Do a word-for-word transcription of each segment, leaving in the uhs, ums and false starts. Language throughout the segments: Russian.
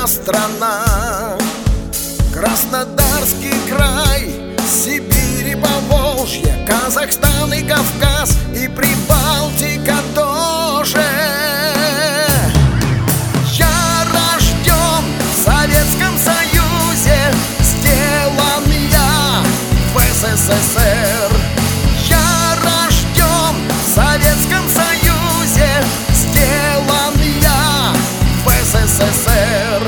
моя страна. Краснодарский край, Сибирь и Поволжье, Казахстан и Кавказ, и Прибалтика тоже. Я рожден в Советском Союзе, сделан я в СССР. Я рожден в Советском Союзе, сделан я в СССР.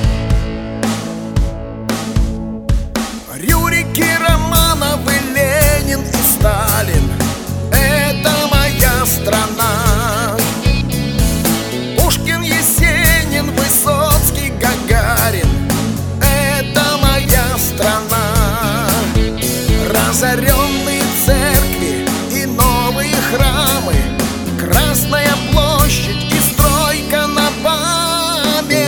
Рюрики, Романовы, Ленин и Сталин — это моя страна. Пушкин, Есенин, Высоцкий, Гагарин — это моя страна. Разоренные церкви и новые храмы, Красная площадь и стройка на БАМе.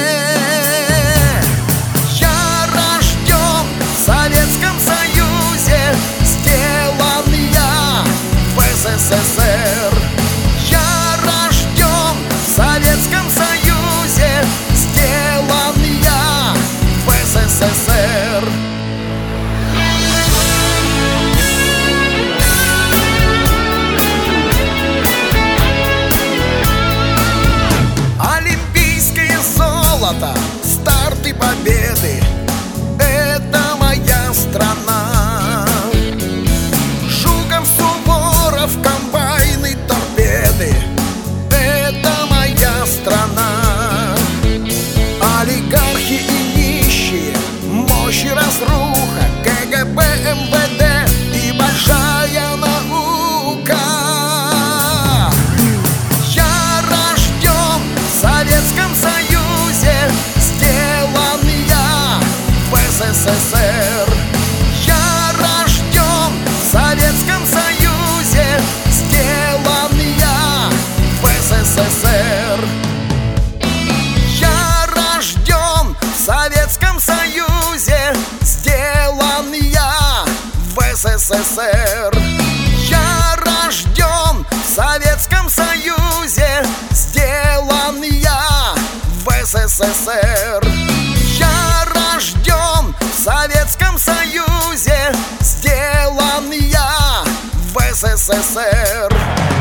Я рожден в Советском Союзе, сделан я в СССР. Я рожден в Советском Союзе, сделан я в СССР. Олимпийское золото, старты победы — это моя страна. Жуков, Суворов, комбайны, торпеды — это моя страна. Олигархи и нищие, мощь и разруха, КГБ, МВД и большая наука. Я рожден в Советском Союзе, сделан я в СССР. Я рожден в Советском Союзе, сделан я в СССР. Я рожден в Советском Союзе, сделан я в СССР. Я рожден в Советском Союзе, сделан я в СССР. Я рожден в Советском Союзе, сделан я в СССР.